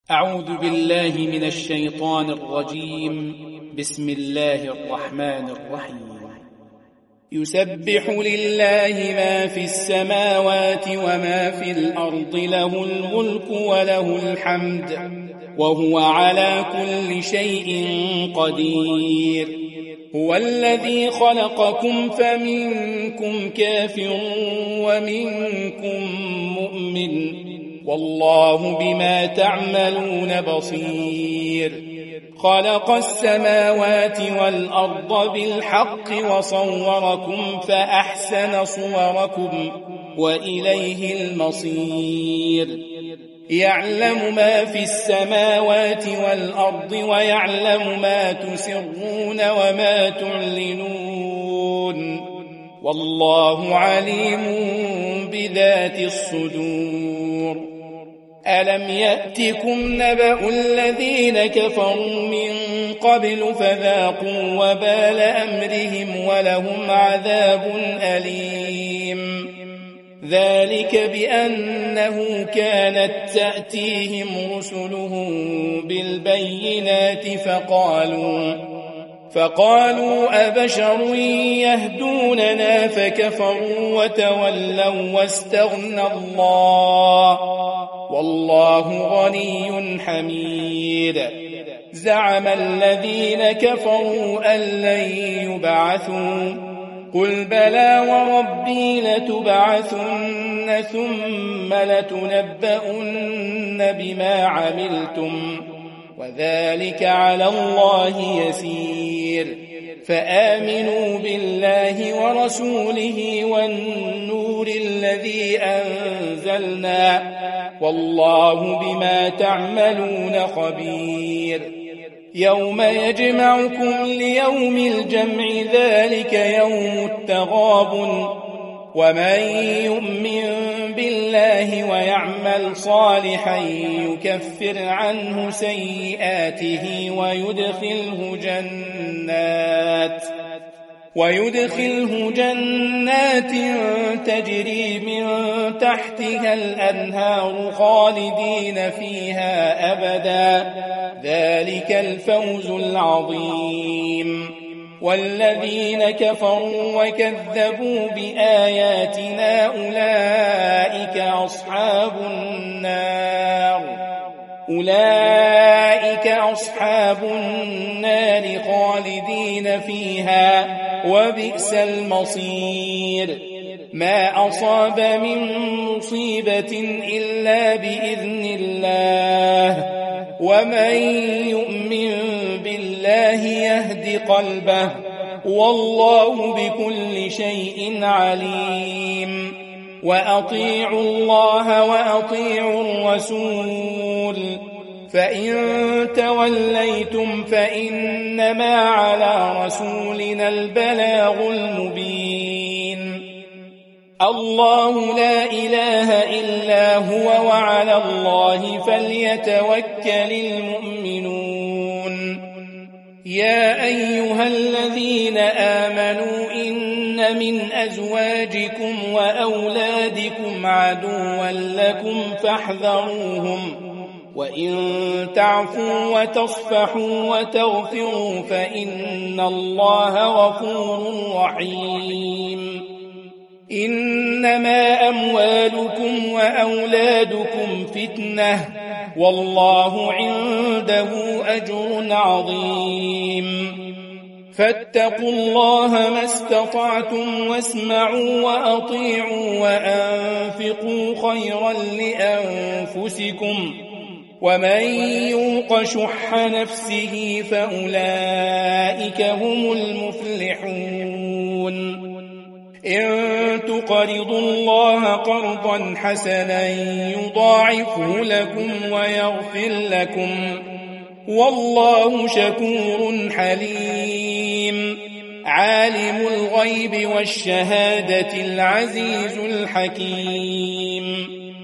أعوذ بالله من الشيطان الرجيم. بسم الله الرحمن الرحيم. يسبح لله ما في السماوات وما في الأرض، له الملك وله الحمد وهو على كل شيء قدير. هو الذي خلقكم فمنكم كافر ومنكم مؤمن، والله بما تعملون بصير. خلق السماوات والأرض بالحق وصوركم فأحسن صوركم وإليه المصير. يعلم ما في السماوات والأرض ويعلم ما تسرون وما تعلنون، والله عليم بذات الصدور. ألم يأتكم نبأ الذين كفروا من قبل فذاقوا وبال أمرهم ولهم عذاب أليم. ذلك بأنه كانت تأتيهم رسلهم بالبينات فقالوا أبشر يهدوننا فكفروا وتولوا واستغنى الله، والله غني حميد. زعم الذين كفروا أن لن يبعثوا، قل بلى وربي لتبعثن ثم لتنبؤن بما عملتم، وذلك على الله يسير. فآمنوا بالله ورسوله والنور الذي أنزلنا، والله بما تعملون خبير. يوم يجمعكم ليوم الجمع، ذلك يوم التغابن. ومن يؤمن بالله ويعمل صالحا يكفر عنه سيئاته ويدخله جنات تجري من تحتها الأنهار خالدين فيها أبدا، ذلك الفوز العظيم. والذين كفروا وكذبوا بآياتنا أولئك أصحاب النار خالدين فيها، وبئس المصير. ما أصاب من مصيبة إلا بإذن الله، ومن يؤمن بالله يهد قلبه، والله بكل شيء عليم. وأطيعوا الله وأطيعوا الرسول، فإن توليتم فإنما على رسولنا البلاغ المبين. الله لا إله إلا هو، وعلى الله فليتوكل المؤمنون. يا أيها الذين آمنوا إن من أزواجكم وأولادكم عدوا لكم فاحذروهم، وإن تعفوا وتصفحوا وتغفروا فإن الله غفور رحيم. إنما أموالكم وأولادكم فتنة، والله عنده أجر عظيم. فاتقوا الله ما استطعتم، واسمعوا وأطيعوا وأنفقوا خيرا لأنفسكم، ومن يوق شح نفسه فأولئك هم المفلحون. إن تقرضوا الله قرضا حسنا يضاعفه لكم ويغفر لكم، والله شكور حليم. عالم الغيب والشهادة العزيز الحكيم.